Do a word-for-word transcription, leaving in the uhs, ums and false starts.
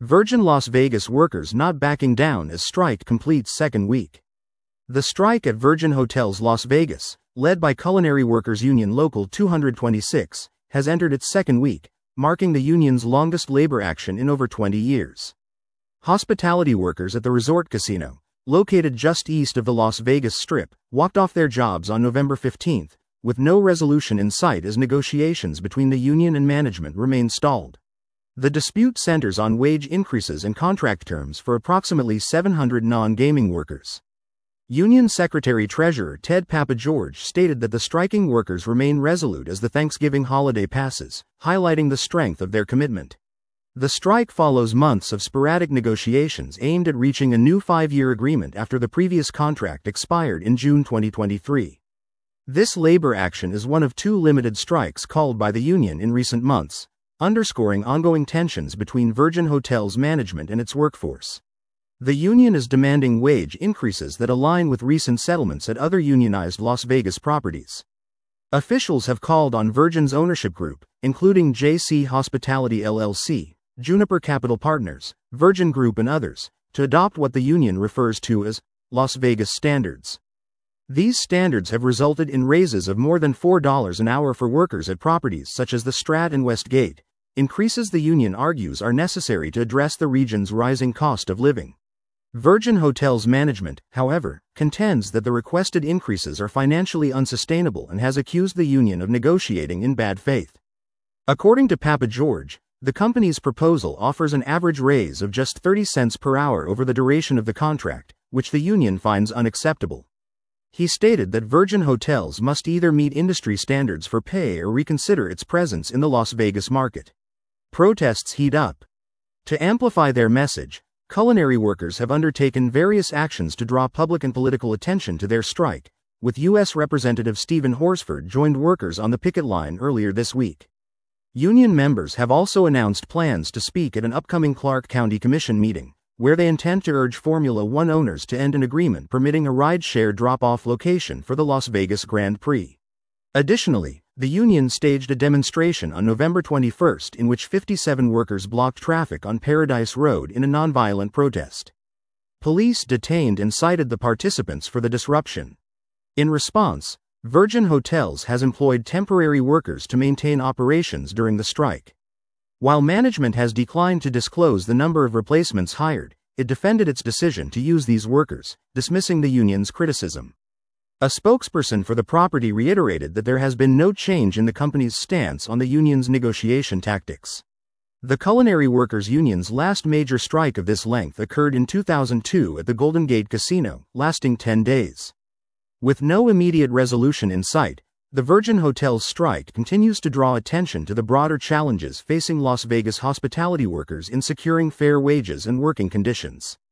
Virgin Las Vegas workers not backing down as strike completes second week. The strike at Virgin Hotels Las Vegas, led by Culinary Workers Union Local two twenty-six, has entered its second week, marking the union's longest labor action in over twenty years. Hospitality workers at the resort casino, located just east of the Las Vegas Strip, walked off their jobs on November fifteenth, with no resolution in sight as negotiations between the union and management remain stalled. The dispute centers on wage increases and contract terms for approximately seven hundred non-gaming workers. Union Secretary-Treasurer Ted Papageorge stated that the striking workers remain resolute as the Thanksgiving holiday passes, highlighting the strength of their commitment. The strike follows months of sporadic negotiations aimed at reaching a new five-year agreement after the previous contract expired in June twenty twenty-three. This labor action is one of two limited strikes called by the union in recent months, underscoring ongoing tensions between Virgin Hotels management and its workforce. The union is demanding wage increases that align with recent settlements at other unionized Las Vegas properties. Officials have called on Virgin's ownership group, including J C Hospitality L L C, Juniper Capital Partners, Virgin Group and others, to adopt what the union refers to as Las Vegas standards. These standards have resulted in raises of more than four dollars an hour for workers at properties such as the Strat and Westgate, increases the union argues are necessary to address the region's rising cost of living. Virgin Hotels management, however, contends that the requested increases are financially unsustainable and has accused the union of negotiating in bad faith. According to Papageorge, the company's proposal offers an average raise of just thirty cents per hour over the duration of the contract, which the union finds unacceptable. He stated that Virgin Hotels must either meet industry standards for pay or reconsider its presence in the Las Vegas market. Protests heat up. To amplify their message, culinary workers have undertaken various actions to draw public and political attention to their strike, with U S Representative Stephen Horsford joined workers on the picket line earlier this week. Union members have also announced plans to speak at an upcoming Clark County Commission meeting, where they intend to urge Formula One owners to end an agreement permitting a ride-share drop-off location for the Las Vegas Grand Prix. Additionally, the union staged a demonstration on November twenty-first in which fifty-seven workers blocked traffic on Paradise Road in a nonviolent protest. Police detained and cited the participants for the disruption. In response, Virgin Hotels has employed temporary workers to maintain operations during the strike. While management has declined to disclose the number of replacements hired, it defended its decision to use these workers, dismissing the union's criticism. A spokesperson for the property reiterated that there has been no change in the company's stance on the union's negotiation tactics. The Culinary Workers Union's last major strike of this length occurred in two thousand two at the Golden Gate Casino, lasting ten days. With no immediate resolution in sight, the Virgin Hotels strike continues to draw attention to the broader challenges facing Las Vegas hospitality workers in securing fair wages and working conditions.